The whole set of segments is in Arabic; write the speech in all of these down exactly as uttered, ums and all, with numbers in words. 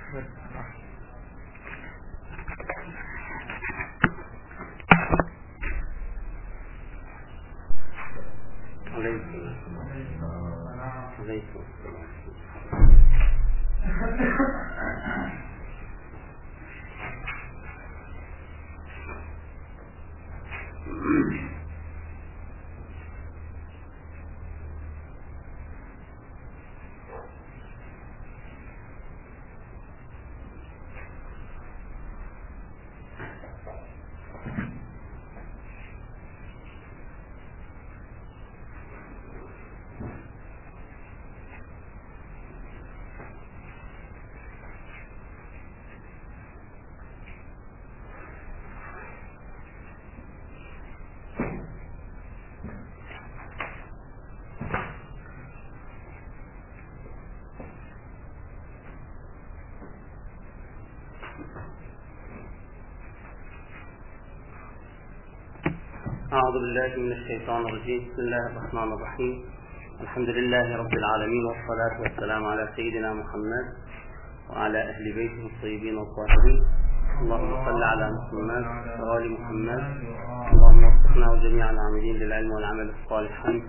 أعوذ بالله من الشيطان الرجيم. بسم الله الرحمن الرحيم. الحمد لله رب العالمين، والصلاة والسلام على سيدنا محمد وعلى أهل بيته الطيبين الطاهرين. اللهم صل على محمد وآل محمد. اللهم وفقنا وجميع العاملين للعلم والعمل الصالحين.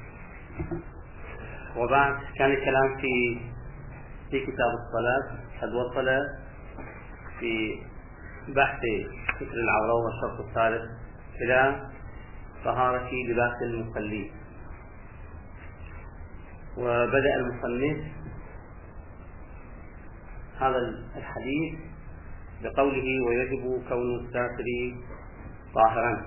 وبعد، كان الكلام في في كتاب الصلاة قد وصل في بحث ستر العورة والشرط الثالث إلى طهارة لباس المصلين، وبدأ المصنف هذا الحديث بقوله: ويجب كون الساتر طاهرا.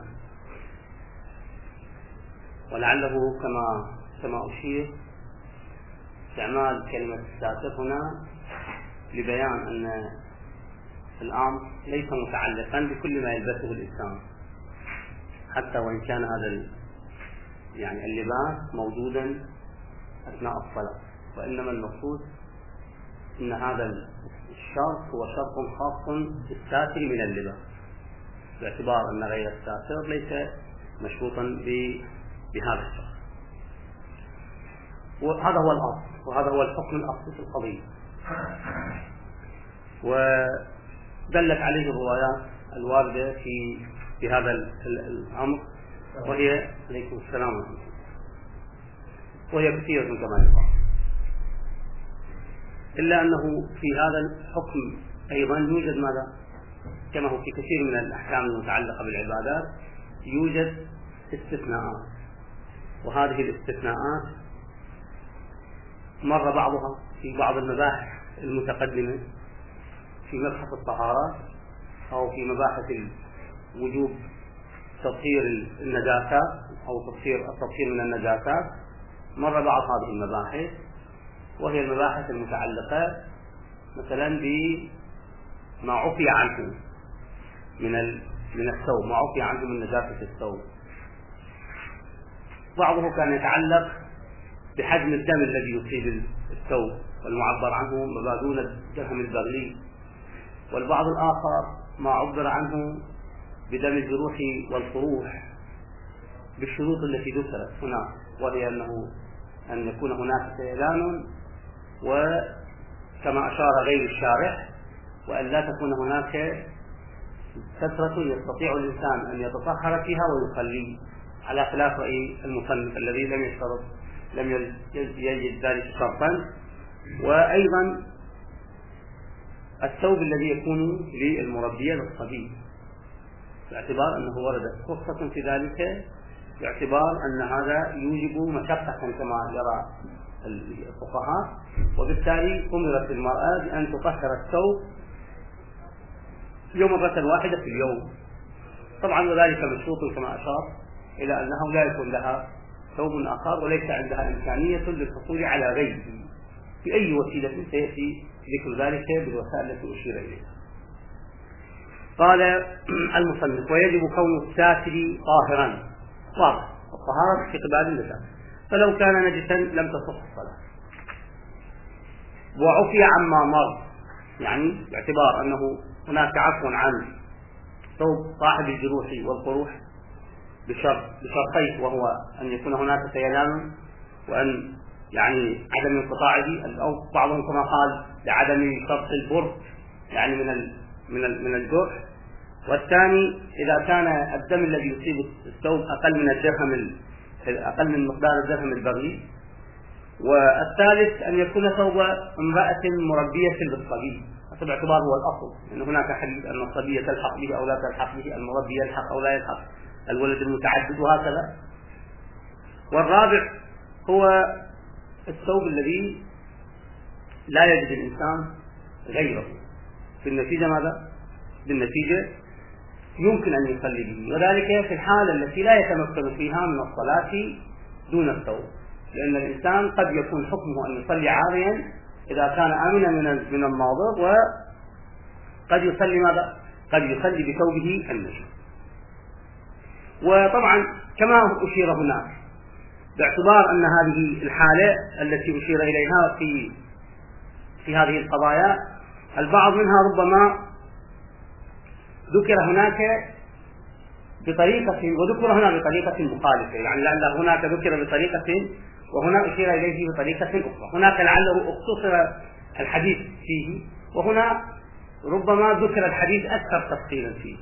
ولعله كما كما أشير استعمال كلمة الساتر هنا لبيان أن الأمر ليس متعلقا بكل ما يلبسه الإنسان، حتى وإن كان هذا يعني اللباس موجودا أثناء الصلاة، وإنما المقصود أن هذا الشرط هو شرط خاص بالساتر من اللباس، باعتبار أن غير الساتر ليس مشروطا بهذا الشرط. وهذا هو الأصل، وهذا هو الحكم الأصلي في القضية، ودلت عليه الروايات الواردة في في هذا الأمر، وهي عليكم السلام وهي كثيرة كما يقال، إلا أنه في هذا الحكم أيضا يوجد ماذا؟ كما هو في كثير من الأحكام المتعلقة بالعبادات يوجد استثناءات، وهذه الاستثناءات مر بعضها في بعض المباحث المتقدمة في مبحث الطهارات أو في مباحث وجوب تطهير النجاسات أو تطهير التطهير من النجاسات. مر بعض هذه المباحث، وهي المباحث المتعلقة مثلا بما عفي عنه من من الثوب، ما عفي عنه من نجاسة الثوب. بعضه كان يتعلق بحجم الدم الذي يصيب الثوب، والمعبر عنه ما دون الدرهم البغلي. والبعض الآخر ما عبر عنه بدم الجروح والقروح بالشروط التي ذكرت هنا، وهي أنه أن يكون هناك سيلان، وكما أشار غير الشارح، وأن لا تكون هناك فترة يستطيع الإنسان أن يتطهر فيها ويصلي، على خلاف رأي المصنف الذي لم يشترط لم يجد ذلك شرطا. وأيضا الثوب الذي يكون للمربية للصبي، باعتبار أنه وردت رخصة في ذلك، باعتبار أن هذا يوجب مشقة كما يرى الفقهاء، وبالتالي أمرت المرأة بأن تطهر الثوب يوم مرة واحدة في اليوم. طبعا وذلك مشروط كما أشار إلى أنه لا يكون لها ثوب آخر، وليس عندها إمكانية للحصول على غيره بأي وسيلة، سيأتي ذكر ذلك بالوسائل التي أشير إليها. قال المصنف: ويجب كون الساتر طاهرا. واضح، الطهارة في قبال النجاسة، فلو كان نجسا لم تصح الصلاة. وعفي عما مر، يعني باعتبار أنه هناك عفو عن ثوب صاحب الجروح والقروح بشرط بشرطين، وهو أن يكون هناك سيلان، وأن يعني عدم انقطاعه، أو بعضهم كما قال لعدم شرط البرد يعني من من من الجرح. والثاني إذا كان الدم الذي يصيب الثوب أقل من الدرهم أقل من مقدار الدرهم البغي. والثالث أن يكون ثوب امرأة مربية بالصبي، باعتبار هو الأصل، أن هناك حديث أن الصبي تلحق به أو لا تلحق به، المربي يلحق أو لا يلحق، الولد المتعدد وهكذا. والرابع هو الثوب الذي لا يجد الإنسان غيره، في النتيجة ماذا؟ بالنتيجة يمكن أن يصلي به، وذلك في الحالة التي لا يتمكن فيها من الصلاة دون الثوب، لأن الإنسان قد يكون حكمه أن يصلي عاريا إذا كان آمنا من من الماضر، وقد يصلي ماذا؟ قد يصلي بثوبه النجم. وطبعا كما أشير هناك، باعتبار أن هذه الحالة التي أشير إليها في في هذه القضايا البعض منها ربما ذكر هناك بطريقة وذكر هنا بطريقة مخالفة، يعني لأن هناك ذكر بطريقة وهنا أشير إليه بطريقة أخرى، هناك لعله اختصر الحديث فيه وهنا ربما ذكر الحديث أكثر تفصيلا فيه.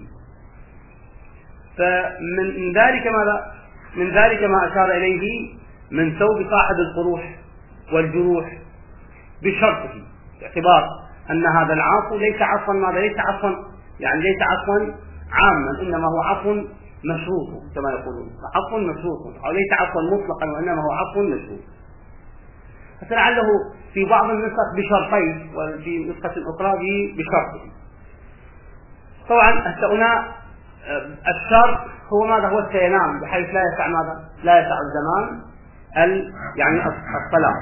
فمن ذلك ماذا؟ من ذلك ما أشار إليه من ثوب صاحب القروح والجروح بشرطه، باعتبار أن هذا العفو ليس عفوا ماذا؟ ليس عفوا يعني ليس عفوا عاما، إنما هو عفو مشروط كما يقولون، عفو مشروط، أو ليس عفوا مطلقا وإنما هو عفو مشروط. فلعله في بعض النسخ بشرطين وفي نسخة أخرى بشرط. طبعا هنا الشرط هو ماذا؟ هو السينام، بحيث لا يسع ماذا؟ لا يسع الزمان يعني الصلاة.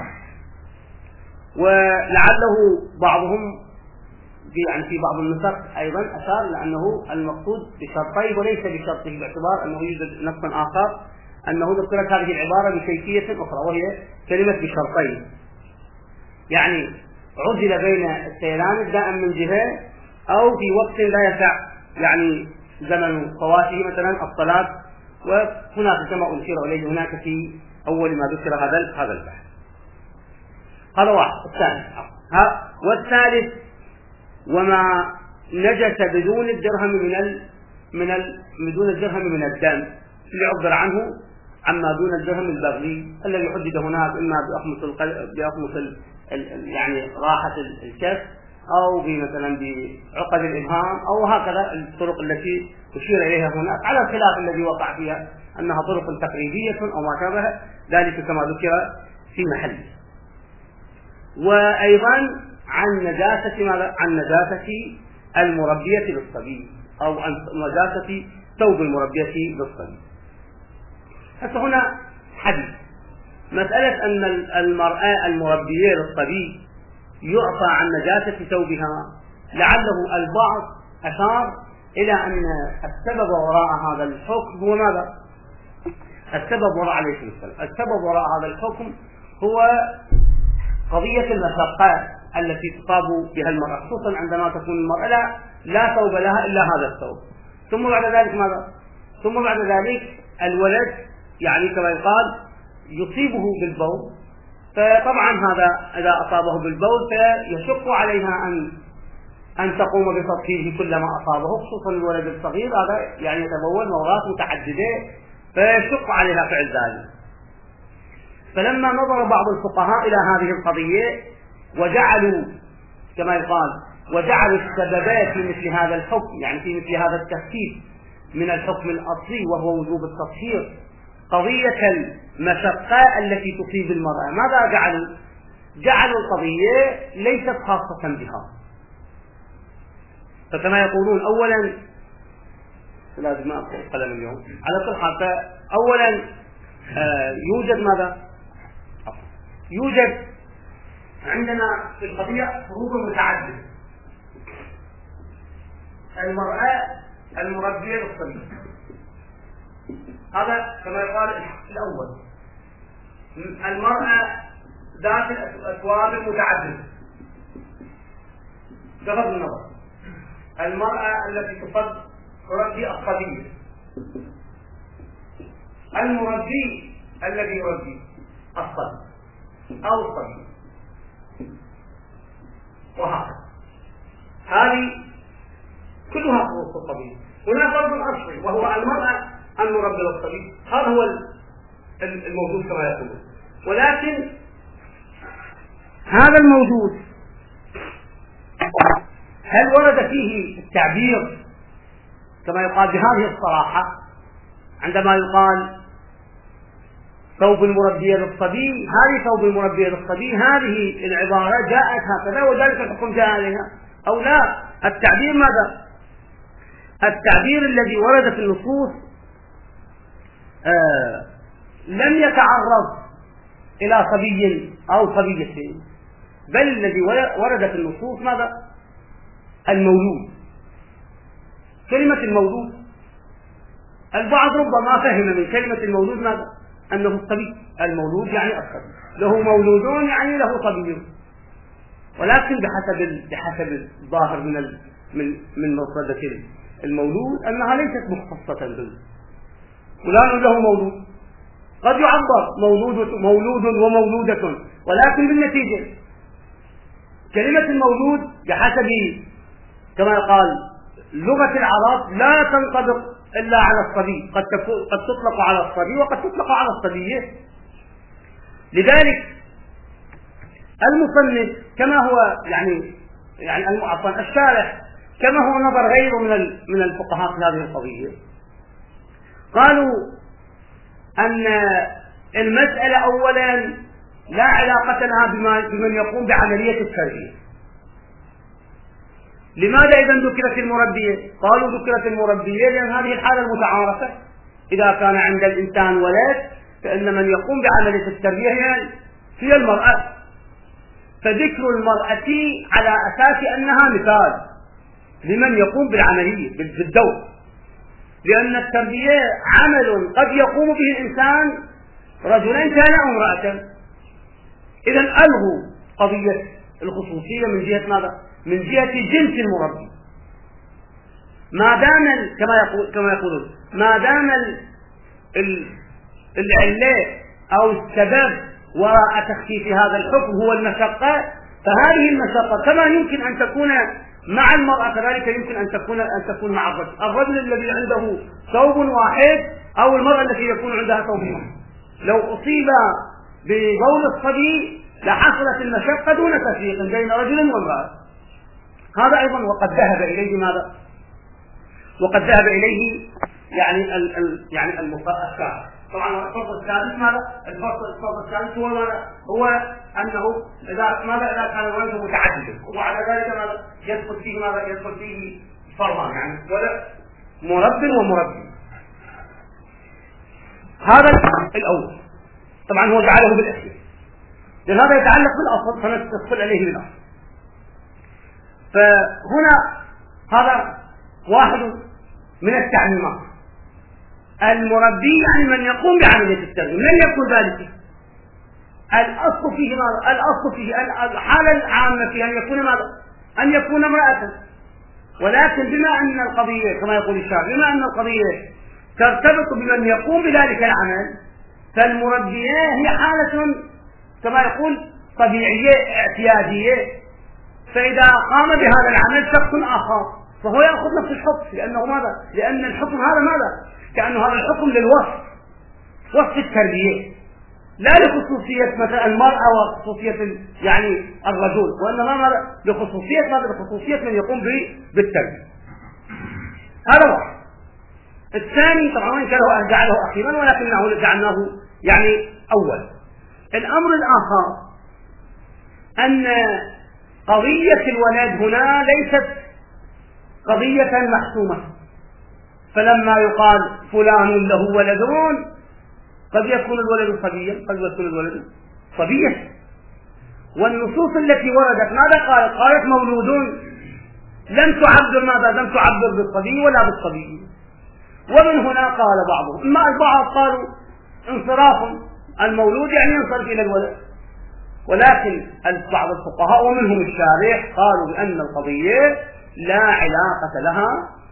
ولعله بعضهم يعني في بعض النسخ أيضا أشار لأنه المقصود بشرطين وليس بشرطه، باعتبار أنه يوجد نص آخر أنه ذكرت هذه العبارة بكيفية أخرى وهي كلمة بشرطين، يعني عزل بين السيلان الدائم من جهة أو في وقت لا يسع يعني زمن فواته مثلا الصلاة. وهناك كما أشير إليه هناك في أول ما ذكر هذا هذا البحث. هذا واحد. الثاني ها والثالث وما نجس بدون الدرهم من ال من ال بدون الدرهم من الدم اللي عبر عنه عما دون الدرهم البغي الذي حدد هناك إما بأخمص القلب بأخمص ال ال يعني راحة الكف أو مثلا بعقد الإبهام أو هكذا الطرق التي أشير إليها هناك، على الخلاف الذي وقع فيها أنها طرق تقريبية أو ما شابه ذلك كما ذكر في محله. وأيضا عن نجاسة ماذا؟ عن نجاسة المربية للصبي أو عن نجاسة ثوب المربية للصبي. حتى هنا حديث مسألة أن المرأة المربية للصبي يعفى عن نجاسة ثوبها، لعله البعض أشار إلى أن السبب وراء هذا الحكم هو ماذا؟ السبب وراء عليه السلام السبب وراء هذا الحكم هو قضية المشقة التي تصاب بها المرأة، خصوصا عندما تكون المرأة لا, لا ثوب لها إلا هذا الثوب، ثم بعد ذلك ماذا؟ ثم بعد ذلك الولد يعني كما يقال يصيبه بالبول، فطبعا هذا إذا أصابه بالبول فيشق عليها أن أن تقوم بتطهيره كلما أصابه، خصوصا الولد الصغير هذا يعني يتبول مرات متعددة فيشق عليها فعل ذلك. فلما نظر بعض الفقهاء إلى هذه القضية وجعلوا كما يقال وجعلوا السببات في مثل هذا الحكم يعني في مثل هذا التخفيف من الحكم الأصلي وهو وجوب التطهير قضية المشقة التي تصيب المرأة، ماذا جعلوا؟ جعلوا القضية ليست خاصة بها. فكما يقولون أولا لازم ما أقول قلم اليوم على كل حال، فأولا آه يوجد ماذا؟ يوجد عندنا في القضية فروض متعددة. المرأة المربية للصبي هذا كما يقال الأول، المرأة ذات الأثواب المتعددة بغض النظر، المرأة التي تصب تربي الصبي، المربي الذي يربي الصبي أو الصبي، تخص الطبيب. هناك فرض أصلي وهو المرأة أن نربي الصبي، هذا هو الموجود كما يقولون. ولكن هذا الموجود هل ورد فيه التعبير كما يقال بهذه الصراحة عندما يقال ثوب المربية للصبي، هذه ثوب المربية للصبي، هذه العبارة جاءت هكذا وذلك الحكم جاء عليها، أو لا؟ التعبير ماذا؟ التعبير الذي ورد في النصوص آه لم يتعرض إلى صبي أو صبية، بل الذي ورد في النصوص ماذا؟ المولود. كلمة المولود البعض ربما فهم من كلمة المولود ماذا؟ أنه الصبي. المولود يعني الصبي، له مولود يعني له صبي، ولكن بحسب بحسب الظاهر من من من مفردة المولود أنها ليست مختصة به. فلان له مولود، قد يعبر مولود مولود ومولودة، ولكن بالنتيجة كلمة المولود بحسب كما قال لغة العرب لا تنطبق إلا على الصبي، قد قد تطلق على الصبي وقد تطلق على الصبية. لذلك المصنف كما هو يعني يعني عفوا الشارح كما هو نظر غيره من من الفقهاء في هذه القضية، قالوا أن المسألة أولا لا علاقة لها بمن يقوم بعملية التربية. لماذا إذا ذكرت المربية؟ قالوا ذكرت المربية لأن هذه الحالة المتعارفة، إذا كان عند الإنسان ولد فإن من يقوم بعملية التربية هي المرأة، فذكر المرأة على أساس أنها مثال لمن يقوم بالعملية بالدور، لأن التربية عمل قد يقوم به الإنسان رجلا كان أو امرأة. إذا ألغوا قضية الخصوصية من جهة ماذا؟ من جهة جنس المربي. ما دام كما يقول كما يقولون ما دام العلة أو السبب وراء تخفيف هذا الحكم هو المشقة، فهذه المشقة كما يمكن أن تكون مع المرأة كذلك يمكن أن تكون أن تكون مع الرجل، الرجل الذي عنده ثوب واحد أو المرأة التي يكون عندها ثوب واحد، لو أصيب ببول الصبي لحصلت المشقة دون تفريق بين رجل وامرأة. هذا أيضا وقد ذهب إليه ماذا؟ وقد ذهب إليه يعني ال ال يعني المفصل. طبعا الفصل الثالث ماذا؟ الفصل الفصل الثالث هو ماذا؟ هو أنه إذا ماذا إذا كان الولد متعددا، وعلى ذلك ماذا؟ يدخل فيه ماذا؟ يدخل فيه فرضان، يعني ولا مرب ومربي. هذا الأول طبعا هو جعله بالأخير، لأن هذا يتعلق بالأصل فنتصل عليه بالأصل. فهنا هذا واحد من التعميمات. المربي يعني من يقوم بعملية التربية، من يكون ذلك؟ الأصل فيه ماذا؟ الأصل فيه الحالة العامة فيه أن يكون ماذا؟ أن يكون امرأة، ولكن بما أن القضية كما يقول الشاعر بما أن القضية ترتبط بمن يقوم بذلك العمل، فالمربية هي حالة كما يقول طبيعية اعتيادية، فإذا قام بهذا العمل شخص آخر فهو يأخذ نفس الحكم، لأنه ماذا؟ لأن الحكم هذا ماذا؟ كأنه هذا الحكم للوصف، وصف التربية، لا لخصوصية مثلا المرأة وخصوصية يعني الرجل، وإنما ماذا؟ لخصوصية ماذا؟ لخصوصية من يقوم بالتربية. هذا واحد. الثاني طبعا كان جعله أخيرا ولكنه جعلناه يعني أول. الأمر الآخر أن قضية الولد هنا ليست قضية محسومة، فلما يقال فلان له ولدون قد يكون الولد صبيا قد يكون الولد صبيا، والنصوص التي وردت ماذا قالت؟ قالت مولود، لم تعبر ماذا؟ لم تعبر بالصبي ولا بالصبي. ومن هنا قال بعضهم، اما البعض قالوا انصراف المولود يعني ينصرف الى الولد، ولكن بعض الفقهاء ومنهم الشارح قالوا بأن القضية لا علاقة لها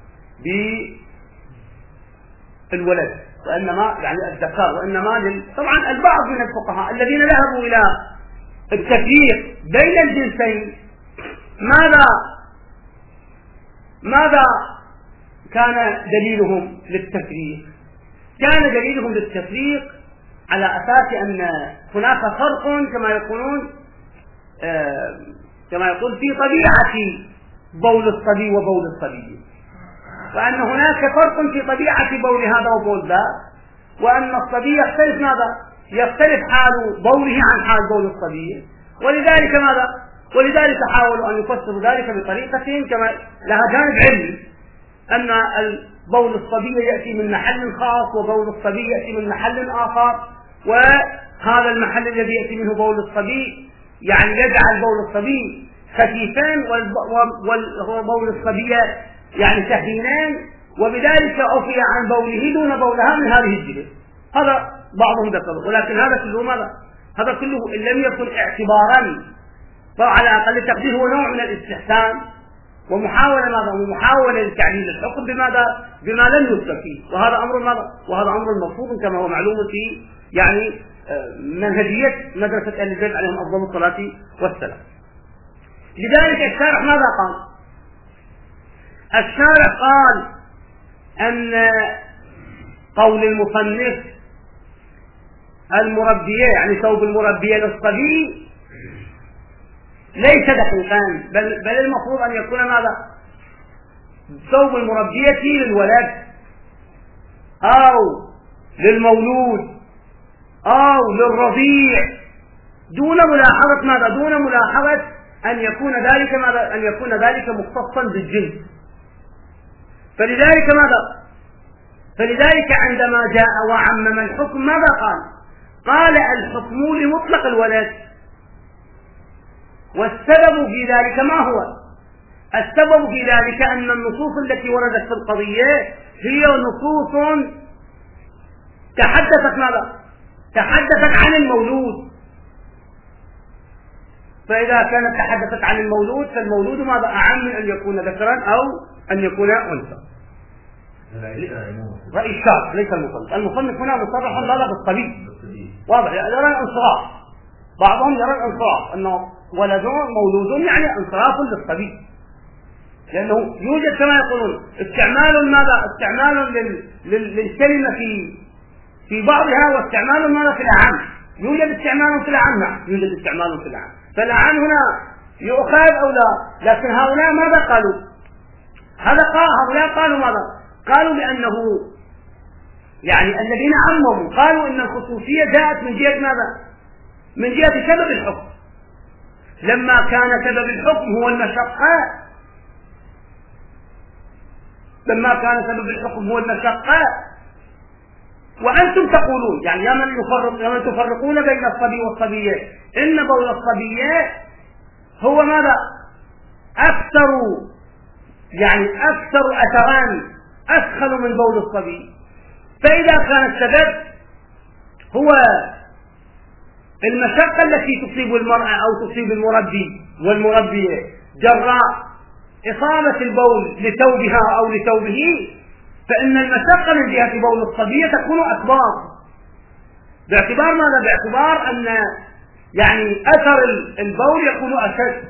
بالولد وإنما يعني الذكر، وإنما لل... طبعا البعض من الفقهاء الذين ذهبوا إلى التفريق بين الجنسين ماذا ماذا كان دليلهم للتفريق؟ كان دليلهم للتفريق على أساس أن هناك فرق كما يقولون آه كما يقول في طبيعة بول الصبي وبول الصبي، وأن هناك فرق في طبيعة بول هذا وبول ذا، وأن الصبي يختلف ماذا؟ يختلف حال بوله عن حال بول الصبي، ولذلك ماذا؟ ولذلك حاولوا أن يفسروا ذلك بطريقة كما لها جانب علمي، أن بول الصبي يأتي من محل خاص وبول الصبي يأتي من محل آخر، وهذا المحل الذي يأتي منه بول الصبي يعني يجعل بول الصبي خفيفان وبول الصبي يعني سهينان، وبذلك عفي عن بوله دون بولها من هذه الجهة. هذا بعضهم ذكره، ولكن هذا كله ماذا؟ هذا كله إن لم يكن اعتبارا فعلى أقل تقدير هو نوع من الاستحسان ومحاولة ماذا؟ ومحاولة لتعليل الحكم بماذا؟ بما لم يذكر فيه، وهذا أمر ماذا؟ وهذا أمر مرفوض كما هو معلوم في يعني منهجية مدرسة أهل البيت عليهم أفضل الصلاة والسلام. لذلك الشارع ماذا قال؟ الشارع قال أن قول المصنف المربية يعني ثوب المربية للصبي ليس دقيقان، بل, بل المفروض أن يكون ماذا؟ ثوب المربية للولد أو للمولود أو للرضيع، دون ملاحظة ماذا؟ دون ملاحظة أن يكون ذلك ماذا؟ أن يكون ذلك مختصا بالجنس. فلذلك ماذا؟ فلذلك عندما جاء وعمم الحكم ماذا قال؟ قال الحكم لمطلق الولد. والسبب في ذلك ما هو؟ السبب في ذلك أن النصوص التي وردت في القضية هي نصوص تحدثت ماذا؟ تحدثت عن المولود، فإذا كانت تحدثت عن المولود فالمولود ماذا؟ أعم من أن يكون ذكرا أو أن يكون أنثى. رأي الشارع ليس المصنف. المصنف هنا مصرح لا بالصبي، واضح، يرى الانصراف. بعضهم يرى الانصراف أنه ولد مولود يعني انصراف للصبي، لأنه يوجد كما يقولون استعمال ماذا؟ استعمال لل... لل... للكلمة في في بعضها واستعمال ماذا في الأعم. يوجد استعمال في الأعم، نعم يوجد استعمال في الأعم، فالأعم هنا يؤخذ أو لا. لكن هؤلاء ماذا قالوا؟ هذا قال هؤلاء قالوا ماذا؟ قالوا بأنه يعني الذين عمموا قالوا إن الخصوصية جاءت من جهة ماذا؟ من جهة سبب الحكم، لما كان سبب الحكم هو المشقة لما كان سبب الحكم هو المشقة وأنتم تقولون يعني يا من يفرق يا من تفرقون بين الصبي والصبية إن بول الصبية هو ماذا؟ أكثر يعني أكثر أثران أسخن من بول الصبي. فإذا كان السبب هو المشقة التي تصيب المرأة أو تصيب المربي والمربية جراء إصابة البول لثوبها أو لثوبه، فإن المشقة من جهة بول الصبية تكون أكبر، باعتبار ماذا؟ باعتبار أن يعني أثر البول يكون أشد.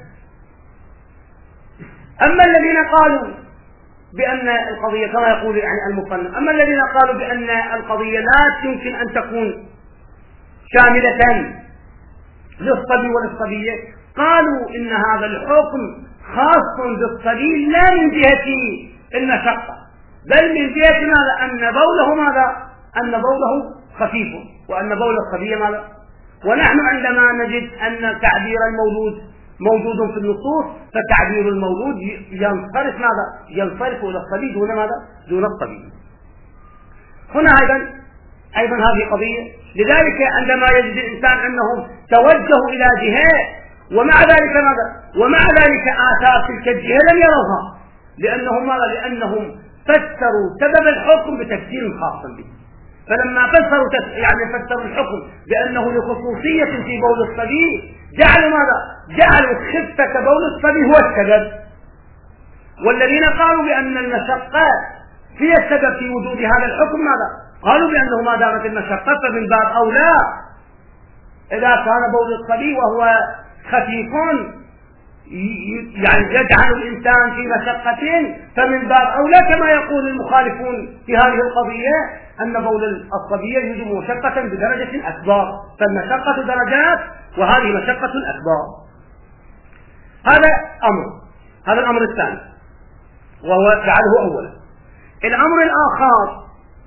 أما الذين قالوا بأن القضية كما يقول يعني المصنف، أما الذين قالوا بأن القضية لا يمكن أن تكون شاملة للصبي وللصبية، قالوا إن هذا الحكم خاص بالصبي لا من جهة المشقة، بل من جهة ماذا؟ أن بوله ماذا؟ أن بوله خفيف، وأن بول الصبي ماذا؟ ونحن عندما نجد أن تعبير المولود موجود في النصوص فتعبير المولود ينصرف ماذا؟ ينصرف إلى الصبي دون ماذا؟ دون الصبي. هنا أيضا أيضا هذه قضية. لذلك عندما يجد الإنسان أنهم توجهوا إلى جهة ومع ذلك ماذا؟ ومع ذلك آثار تلك الجهة لم يروها، لأنهم ماذا؟ لأنهم فسروا سبب الحكم بتفسير خاص به. فلما فسروا يعني فسروا الحكم بأنه لخصوصية في بول الصبي جعلوا ماذا؟ جعلوا خفة بول الصبي هو السبب. والذين قالوا بأن المشقة هي السبب في وجود هذا الحكم ماذا؟ قالوا بأنه ما دامت المشقة فمن باب أولى إذا كان بول الصبي وهو خفيف يعني يجعل الإنسان في مشقة، فمن باب أولى كما يقول المخالفون في هذه القضية أن بول الصبي يوجب مشقة بدرجة أكبر، فالمشقة درجات وهذه مشقة أكبر. هذا أمر، هذا الأمر الثاني وهو جعله أولا. الأمر الآخر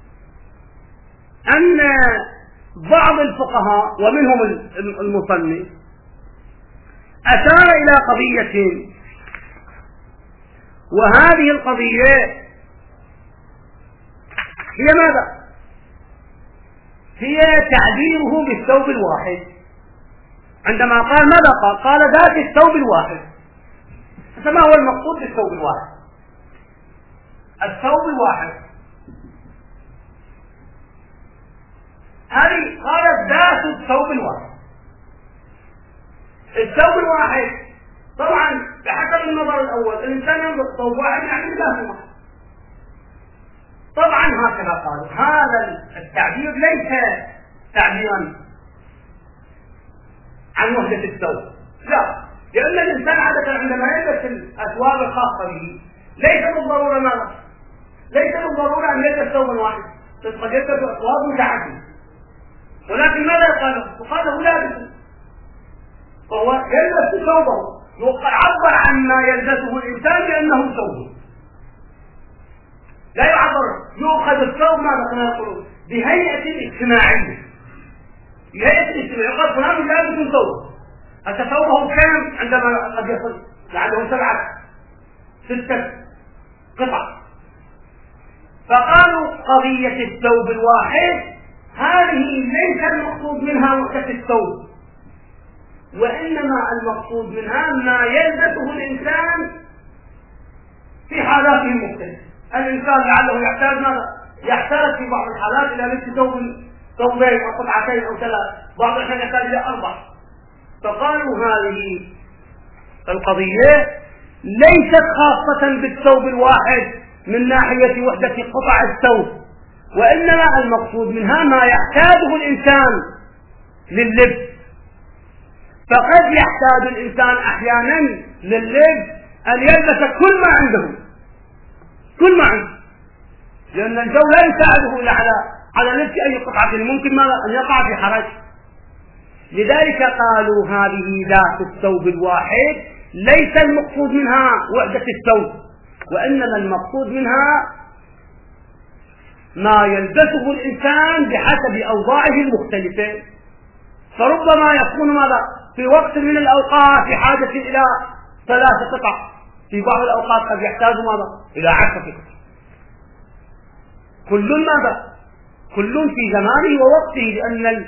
أن بعض الفقهاء ومنهم المصنف أشار إلى قضية، وهذه القضية هي ماذا؟ هي تعبيره بالثوب الواحد. عندما قال ماذا قال؟ قال ذات الثوب الواحد. فما هو المقصود بالثوب الواحد؟ الثوب الواحد هذه قالت ذات الثوب الواحد. الثوب الواحد طبعا بحسب النظر الأول الإنسان ينظر ثوب واحد يعني ذات واحد، طبعا هكذا قالوا. هذا التعبير ليس تعبيرا عن وحدة الثوب، لا، لأن الإنسان عادة عندما يلبس الأثواب الخاصة به ليس بالضرورة ماذا؟ ليس بالضرورة أن يلبس ثوبا واحد، قد يلبس أثواب متعددة، ولكن ماذا قال؟ قال له لابس، فهو يلبس ثوبه، وقد عبر عن ما يلبسه الإنسان بأنه ثوبه، لا يعبر يؤخذ الثوب ماذا كما يقولون بهيئة اجتماعية، بهيئة اجتماعية، يقول فلان لابس ثوب، حتى ثوبه كم عندما قد يصل لعله سبعة ستة قطع. فقالوا قضية الثوب الواحد هذه ليس المقصود منها وحدة الثوب، وإنما المقصود منها ما يلبسه الإنسان في حالاته المختلفة. الإنسان لعله يحتاج ماذا؟ يحتاج في بعض الحالات إلى لبس ثوب ثوبين أو قطعتين أو ثلاث، بعض الأحيان يحتاج إلى أربع. فقالوا هذه القضية ليست خاصة بالثوب الواحد من ناحية وحدة قطع الثوب، وإنما المقصود منها ما يحتاجه الإنسان لللبس. فقد يحتاج الإنسان أحيانا لللبس أن يلبس كل ما عنده، كل ما عنده، لأن الجو لا يساعده إلا على على لبس أي قطعة، ممكن ما أن يقع في حرج. لذلك قالوا هذه ذات الثوب الواحد ليس المقصود منها وحدة الثوب، وإنما المقصود منها ما يلبسه الإنسان بحسب أوضاعه المختلفة. فربما يكون ماذا في وقت من الأوقات في حاجة إلى ثلاث قطع، في بعض الأوقات قد يحتاج ماذا إلى عشرة قطع، كل ماذا كل في زمانه ووقته، لأن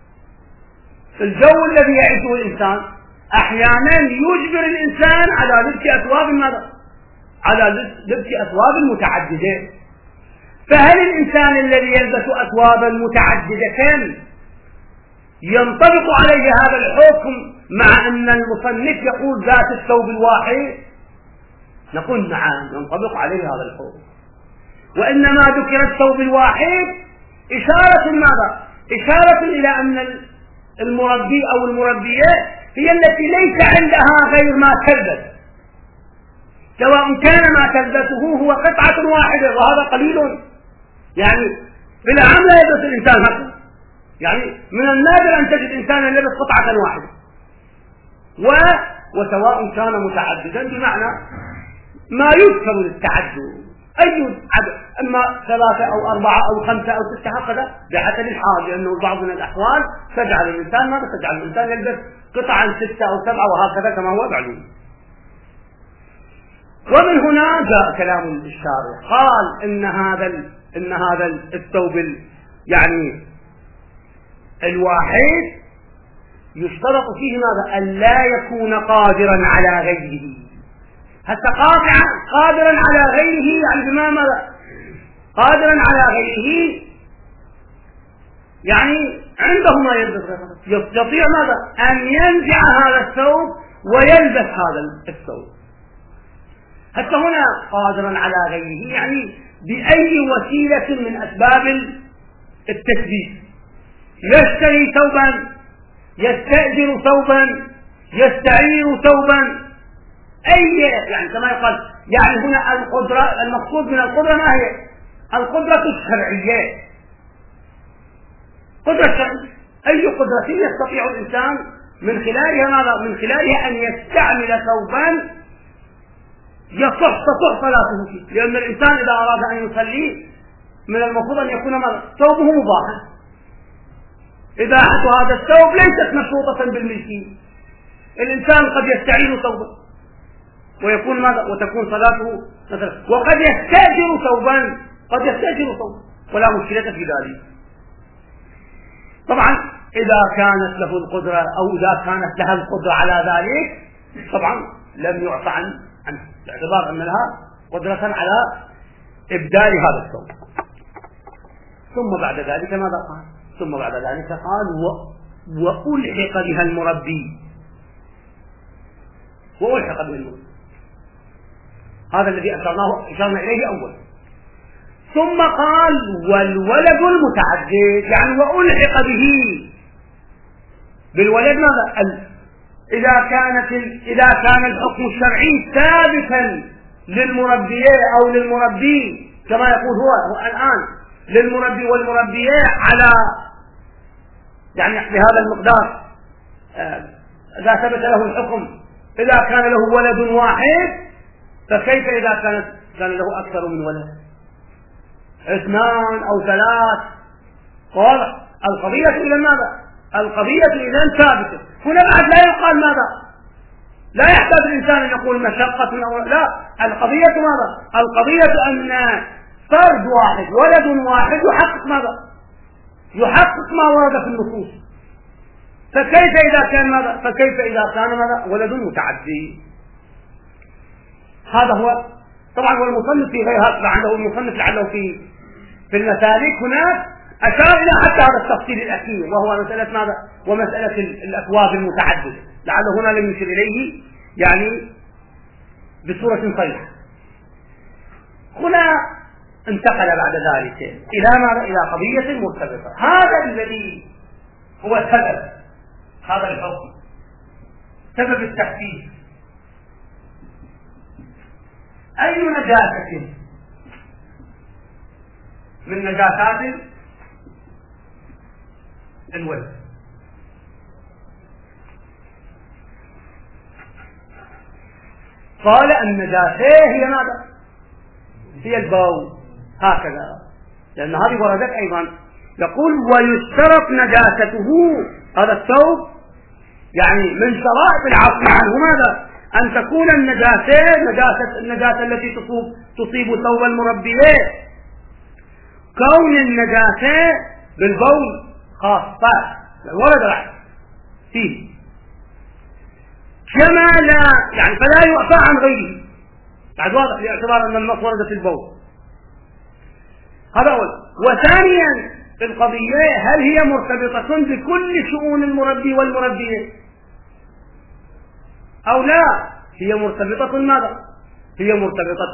الجو الذي يعيشه الإنسان أحيانا يجبر الإنسان على لبس أثواب ماذا على لبس أثواب متعددة. فهل الإنسان الذي يلبس أثوابا متعددة ينطبق عليه هذا الحكم مع أن المصنف يقول ذات الثوب الواحد؟ نقول نعم ينطبق عليه هذا الحكم، وإنما ذكر الثوب الواحد إشارة ماذا؟ إشارة إلى أن المربي أو المربية هي التي ليس عندها غير ما تلبس، سواء كان ما تلبسه هو قطعة واحدة وهذا قليل، يعني في العام لا يلبس الإنسان هكذا، يعني من النادر أن تجد إنسانا يلبس قطعة واحدة، و... وسواء كان متعددا بمعنى ما يذكر للتعدد أي عدد، أما ثلاثة أو أربعة أو خمسة أو ستة هكذا بحسب الحال، لأنه بعض من الأحوال تجعل الإنسان ماذا تجعل الإنسان يلبس قطعا ستة أو سبعة وهكذا كما هو معلوم. ومن هنا جاء كلام الشارع قال إن هذا ال... إن هذا الثوب يعني الواحد يشترط فيه ماذا؟ أن لا يكون قادرا على غيره. حتى قاطعا قادرا على غيره يعني بما ماذا؟ قادرا على غيره يعني عنده ما يلبس، يستطيع ماذا؟ أن ينزع هذا الثوب ويلبس هذا الثوب. حتى هنا قادرا على غيره يعني بأي وسيلة من أسباب التثبيت، يشتري ثوبا، يستأجر ثوبا، يستعير ثوبا، أي يعني كما يقال يعني هنا القدرة المقصود من القدرة ما هي؟ القدرة الشرعية، قدرة شرعية. أي قدرة يستطيع الإنسان من خلالها ماذا؟ من خلالها أن يستعمل ثوبا يصح تصح صلاته فيه، لأن الإنسان إذا أراد أن يصلي من المفروض أن يكون ماذا؟ ثوبه مباحا. إباحة هذا الثوب ليست مشروطة بالملكية، الإنسان قد يستعين ثوبا ويكون ماذا؟ وتكون صلاته مثلا، وقد يستأجر ثوبا، قد يستأجر ثوبا ولا مشكلة في ذلك. طبعا إذا كانت له القدرة أو إذا كانت لها القدرة على ذلك طبعا لم يعفى عنه باعتبار أن لها قدرة على إبدال هذا الثوب. ثم بعد ذلك ماذا قال؟ ثم بعد ذلك قال و... وألحق بها المربي، وألحق بها المربي، هذا الذي أشرناه أشرنا إليه أول. ثم قال والولد المتعدد، يعني وألحق به بالولد ماذا؟ ال... إذا كانت ال... إذا كان الحكم الشرعي ثابتا للمربي أو للمربي كما يقول هو, هو الآن للمربي والمربية على يعني بهذا المقدار، إذا ثبت له الحكم إذا كان له ولد واحد، فكيف إذا كانت كان له أكثر من ولد، اثنان أو ثلاث؟ واضح القضية إذا ماذا؟ القضية إذا ثابتة. هنا بعد لا يقال ماذا؟ لا يحتاج الإنسان أن يقول مشقة أو لا، القضية ماذا؟ القضية أن فرد واحد ولد واحد يحقق ماذا؟ يحقق ما ورد في النصوص. فكيف إذا كان ماذا؟ فكيف إذا كان ماذا؟ ولد متعدي. هذا هو طبعا. والمصنف في غير هذا عنده المصنف لعله في في المسالك هناك أشار إلى حتى هذا التفصيل الأخير وهو مسألة ماذا؟ ومسألة الأثواب المتعددة، لعله هنا لم يشر إليه يعني بصورة صريحة. هنا انتقل بعد ذلك إلى ماذا؟ إلى قضية مرتبطة. هذا الذي هو سبب هذا الحكم، سبب التخفيف. أي نجاسة من نجاسات الولد؟ قال النجاسة هي ماذا؟ هي البول، هكذا، لأن هذه وردت أيضا. يقول ويشترط نجاسته هذا الثوب، يعني من شرائط العفو عنه ماذا؟ أن تكون النجاسة نجاسة النجاسة التي تصيب تصيب ثوب المربية، كون النجاسة بالبول خاصة الولد راح فيه، كما لا يعني فلا يعفى عن غيره. بعد واضح باعتبار أن النص ورد في البول، هذا أول. وثانيا في القضية هل هي مرتبطة بكل شؤون المربي والمربية أو لا؟ هي مرتبطة ماذا؟ هي مرتبطة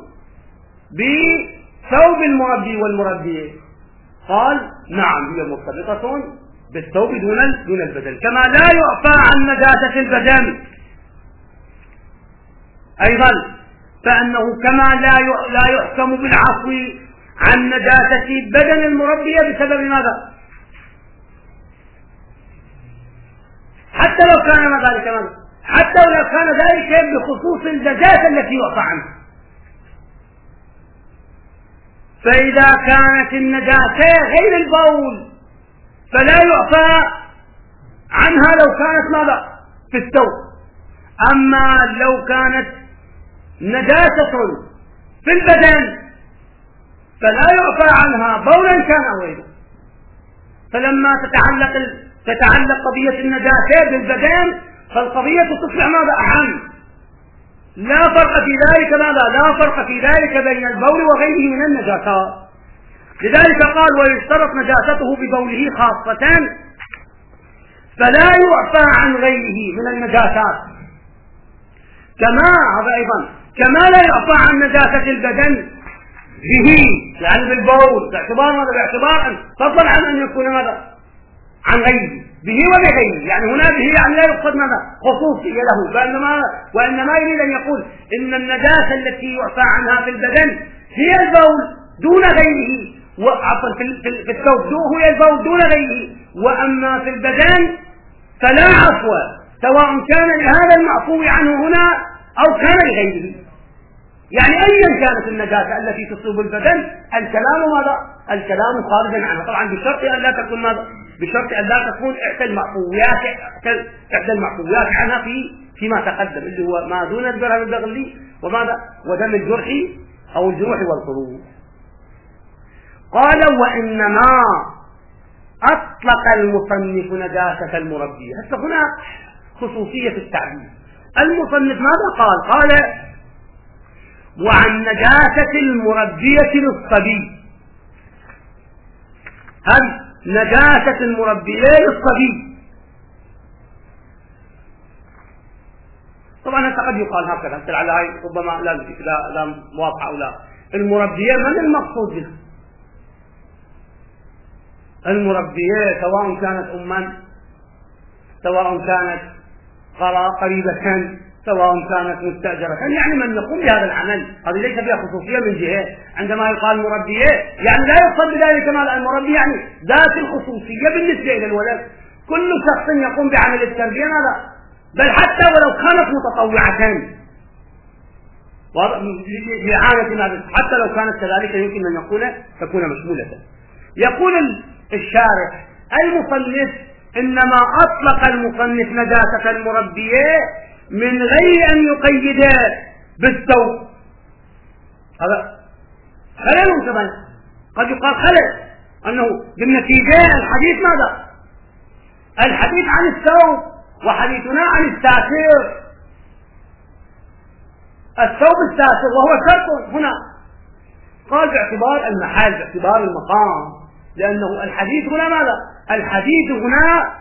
بثوب المربي والمربية. قال نعم هي مرتبطة بالثوب دون دون البدن، كما لا يعفى عن نجاسة البدن أيضا، فأنه كما لا لا يحكم بالعفو عن نجاسة بدن المربية بسبب ماذا؟ حتى لو كان ذلك ماذا؟ حتى لو كان ذلك بخصوص النجاسة التي يعفى عنها. فإذا كانت النجاسة غير البول فلا يعفى عنها لو كانت ماذا؟ في الثوب. أما لو كانت نجاسة في البدن فلا يعفى عنها بولا كان أو غيره. فلما تتعلق تتعلق قضية النجاسة بالبدن فالقضية تصبح ماذا؟ أعم. لا فرق في ذلك ماذا؟ لا فرق في ذلك بين البول وغيره من النجاسات. لذلك قال ويشترط نجاسته ببوله خاصة فلا يعفى عن غيره من النجاسات، كما هذا أيضا كما لا يعفى عن نجاسة البدن به يعني بالبول، باعتبار ماذا؟ باعتبار أن فضلا عن أن يكون ماذا؟ عن غيره. به وبغيره، يعني هنا به يعني لا يقصد ماذا؟ خصوصية له، وإنما, وإنما يريد أن يقول إن النجاسة التي يعفى عنها في البدن هي البول دون غيره، وعفوا في الثوب هي البول دون غيره، وأما في البدن فلا عفو سواء كان لهذا المعفو عنه هنا أو كان لغيره. يعني أيا كانت النجاسة التي تصيب البدن الكلام ماذا؟ الكلام خارجا عنها، طبعا بشرط أن لا تكون ماذا؟ بشرط أن لا تكون إحدى المعفويات إحدى المعفويات عنها في فيما تقدم اللي هو ما دون الدرهم البغلي وماذا؟ ودم الجرح أو الجروح والخروج. قال وإنما أطلق المصنف نجاسة المربية. هسه هنا خصوصية التعبير. المصنف ماذا قال؟ قال وعن نجاسة المربية للصبي، هذه نجاسة المربية للصبي. طبعا هسه قد يقال هكذا، هسه على هاي ربما لا لا لا واضحة أو لا. المربية من المقصود بها؟ المربية سواء كانت أما، سواء كانت قريبة، سواء كانت مستأجرة، يعني من يقوم بهذا العمل. هذه ليس فيها خصوصية من جهة. عندما يقال مربية يعني لا يقصد بذلك مال المربي يعني ذات الخصوصية بالنسبة إلى الولد. كل شخص يقوم بعمل التربية هذا، بل حتى ولو كانت متطوعة لإعانة، حتى لو كانت كذلك يمكن أن يقول تكون مشمولة. يقول الشارح المصنف إنما أطلق المصنف نجاسة المربية من غير أن يقيد بالثوب. هذا خلل كمان، قد يقال خلل أنه بالنتيجة الحديث ماذا؟ الحديث عن الثوب وحديثنا عن الساتر، الثوب الساتر وهو شرط هنا. قال باعتبار المحل، باعتبار المقام، لأنه الحديث هنا ماذا؟ الحديث هنا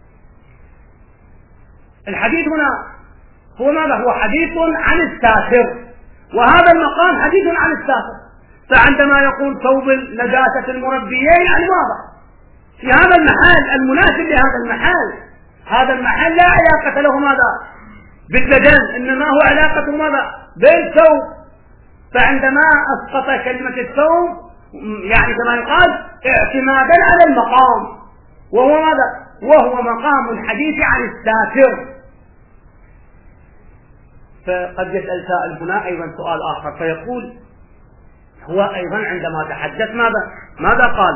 الحديث هنا هو ماذا؟ هو حديث عن الساتر، وهذا المقام حديث عن الساتر. فعندما يقول ثوب نجاسة المربية يعني واضح في هذا المحل المناسب لهذا المحل، هذا المحل لا علاقة له ماذا؟ بالبدن، إنما هو علاقة ماذا؟ بالثوب. فعندما أسقط كلمة الثوب يعني كما يقال اعتمادا على المقام، وهو ماذا؟ وهو مقام الحديث عن الساتر. فقد يسأل سائل هنا أيضا سؤال آخر فيقول هو أيضا عندما تحدث ماذا؟ ماذا قال؟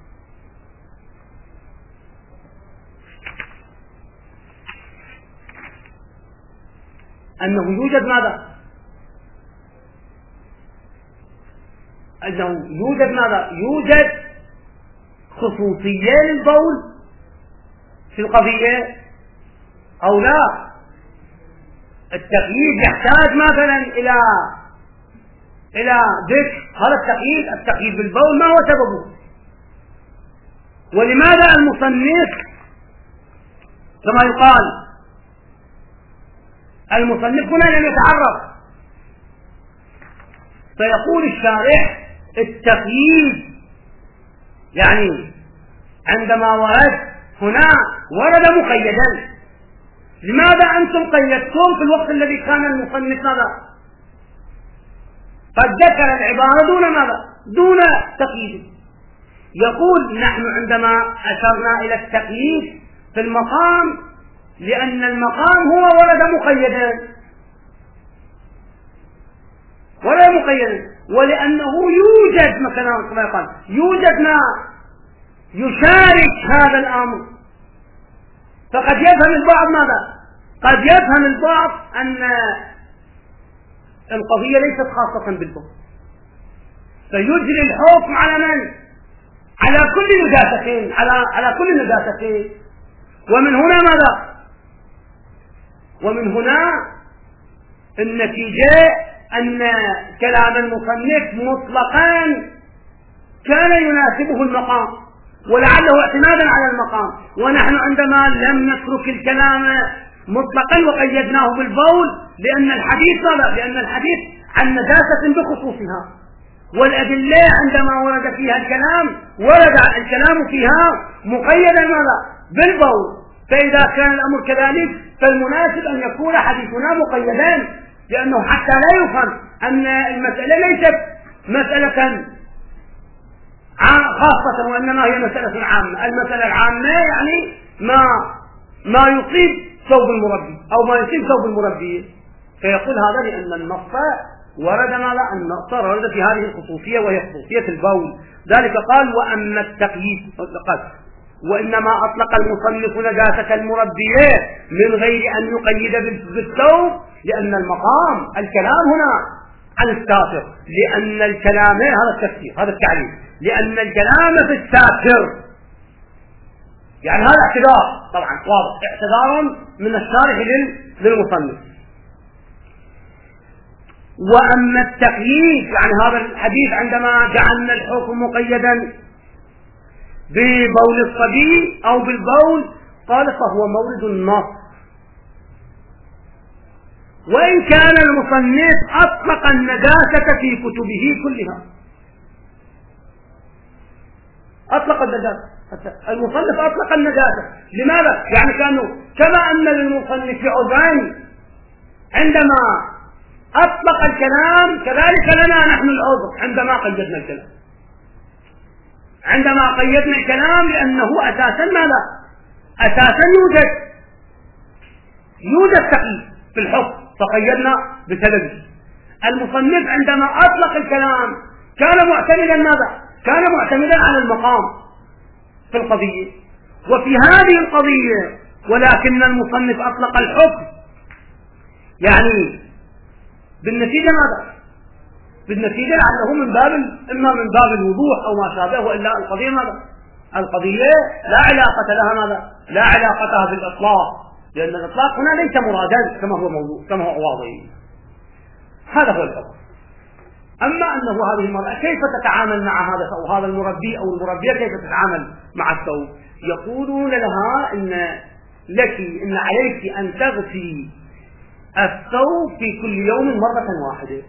أنه يوجد ماذا؟ أنه يوجد ماذا؟ يوجد خصوصية للبول في القضية أو لا؟ التقييد يحتاج مثلا إلى إلى ذكر هذا التقييد. التقييد بالبول ما هو سببه؟ ولماذا المصنف كما يقال المصنف هنا لم يتعرف؟ فيقول الشارح التقييد يعني عندما ورد هنا ورد مقيدا. لماذا أنتم قيدتم في الوقت الذي كان المصنف ماذا؟ قد ذكر العبارة دون ماذا؟ دون تقييد. يقول نحن عندما أشرنا إلى التقييد في المقام لأن المقام هو ورد مقيدا ورد مقيدا ولأنه يوجد مثلا كما يقال يوجد ما يشارك هذا الأمر. فقد يفهم البعض ماذا؟ قد يفهم البعض أن القضية ليست خاصة بالبول، فيجري الحكم على من؟ على كل نجاستين، على على كل نجاستين. ومن هنا ماذا؟ ومن هنا النتيجة أن كلام المصنف مطلقا كان يناسبه المقام ولعله اعتمادا على المقام، ونحن عندما لم نترك الكلام مطلقا وقيدناه بالبول لأن الحديث ماذا؟ لأن الحديث عن نجاسة بخصوصها، والأدلة عندما ورد فيها الكلام ورد الكلام فيها مقيدا ماذا؟ بالبول. فإذا كان الأمر كذلك فالمناسب أن يكون حديثنا مقيدا، لأنه حتى لا يفهم أن المسألة ليست مسألة خاصة وإنما هي مسألة عامة. المسألة العامة يعني ما ما يصيب ثوب المربي أو ما يصيب ثوب المربي. فيقول هذا لأن النص ورد ماذا؟ النص ورد في هذه الخصوصية وهي خصوصية البول. ذلك قال وأما التقييد وإنما أطلق المصنف نجاسة المربية من غير أن يقيد بالثوب، لأن المقام الكلام هنا عن الساتر، لأن الكلام هذا التفسير هذا التعليم، لأن الكلام في الساتر، يعني هذا اعتذار طبعا واضح، اعتذار من الشارح للمصنف. وأما التقييد يعني هذا الحديث عندما جعلنا الحكم مقيدا ببول الصبي أو بالبول قال فهو مورد النص، وإن كان المصنف أطلق النجاسة في كتبه كلها، أطلق النجاسة، المصنف أطلق النجاسة. لماذا؟ يعني كانوا كما أن للمصنف عذرين عندما أطلق الكلام كذلك لنا نحن العذر عندما قيدنا الكلام، عندما قيدنا الكلام لأنه أساسا ماذا؟ أساسا يوجد يوجد تقييد في الحكم فقيدنا بسببه. المصنف عندما أطلق الكلام كان معتمدا ماذا؟ كان معتمدا على المقام في القضية. وفي هذه القضية ولكن المصنف أطلق الحكم، يعني بالنتيجة ماذا؟ بالنتيجة لعله من باب إما من باب الوضوح أو ما شابه، وإلا القضية ماذا؟ القضية لا علاقة لها ماذا؟ لا علاقة لها بالإطلاق، لأن الإطلاق هنا ليس مرادا كما هو موضوع كما هو واضح. هذا هو الحكم. أما أنه هذه المرأة كيف تتعامل مع هذا أو هذا المربي أو المربية كيف تتعامل مع الثوب، يقولون لها إن لك إن عليك أن تغسلي الثوب في كل يوم مرة واحدة.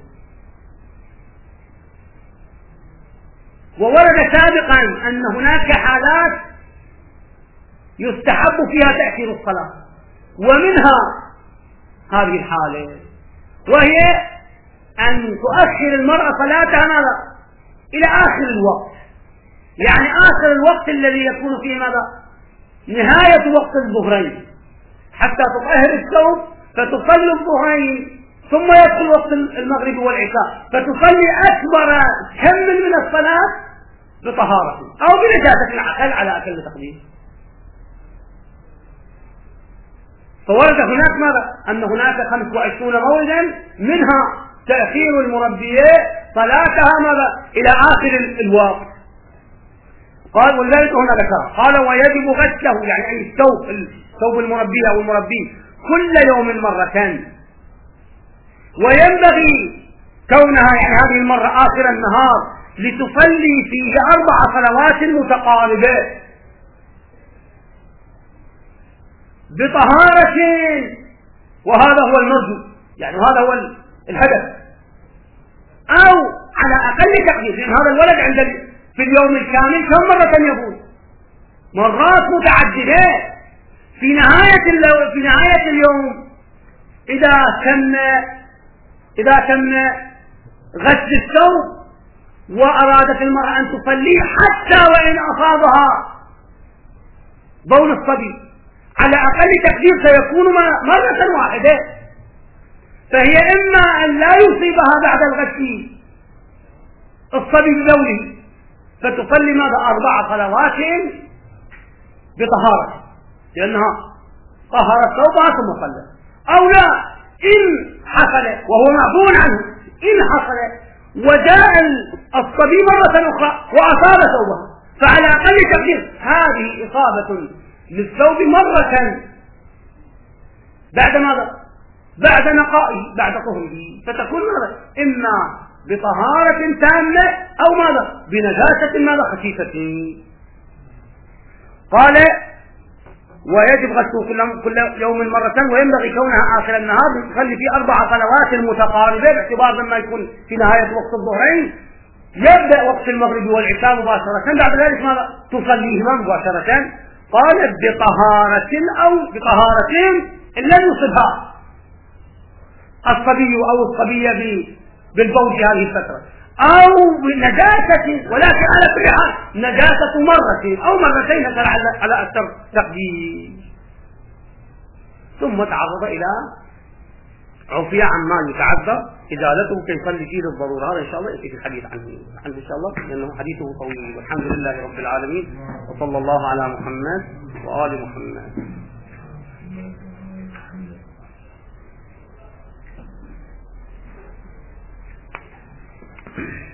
وورد سابقا أن هناك حالات يستحب فيها تأخير الصلاة، ومنها هذه الحالة وهي أن تؤخر المرأة صلاتها ماذا؟ إلى آخر الوقت، يعني آخر الوقت الذي يكون فيه ماذا؟ نهاية وقت الظهرين، حتى تطهر الثوب فتصلي الظهرين ثم يدخل وقت المغرب والعشاء فتصلي أكبر كم من الصلاة بطهارة أو بنجاسة العقل على أقل تقدير. فورد هناك ماذا؟ أن هناك خمس وعشرون موردا منها تأخير المربية صلاتها ماذا؟ إلى آخر الوقت. قال ولذلك هنا ذكر قال ويجب غسله، يعني أي الثوب الثوب المربية أو المربي كل يوم مرة، وينبغي كونها يعني هذه المرة آخر النهار لتصلي فيه أربع صلوات متقاربة بطهارة، وهذا هو المرجو، يعني هذا هو الهدف، أو على أقل تقدير، لأن هذا الولد عند في اليوم الكامل كم مرة يبول؟ مرات متعددة. في نهاية في نهاية اليوم إذا تم إذا تم غسل الثوب وأرادت المرأة أن تصلي حتى وإن أصابها بول الصبي على أقل تقدير سيكون مرة واحدة، فهي إما أن لا يصيبها بعد الغسل الصبي ببوله فتصلي ماذا؟ أربع صلوات بطهارة لأنها طهرت ثوبها ثم صلت، أو لا إن حصل وهو معفون عنه إن حصل وجاء الصبي مرة أخرى وأصاب ثوبها فعلى أقل تقدير هذه إصابة للثوب مرة بعد ماذا؟ بعد نقائه بعد طهره، فتكون ماذا؟ إما بطهارة تامة أو ماذا؟ بنجاسة ماذا؟ خفيفة. قال ويجب غسله كل يوم مرة، وينبغي كونها آخر النهار تصلي في أربع صلوات متقاربة باعتبار لما يكون في نهاية وقت الظهرين يبدأ وقت المغرب والعشاء مباشرة، بعد ذلك ماذا؟ تصليهما مباشرة. قالت بطهارة أو بطهارتين لن يصبها الصبي أو الصبية بالبول في هذه الفترة، أو بنجاسة، ولكن على كل حال نجاسة مرة أو مرتين على أكثر تقدير، ثم تعرض إلى عفي عما يتعذر إزالته كي يصلي فيه للضرورة. هذا إن شاء الله يأتي في الحديث عنه عنه إن شاء الله، لأنه حديثه طويل. والحمد لله رب العالمين، وصلى الله على محمد وآل محمد.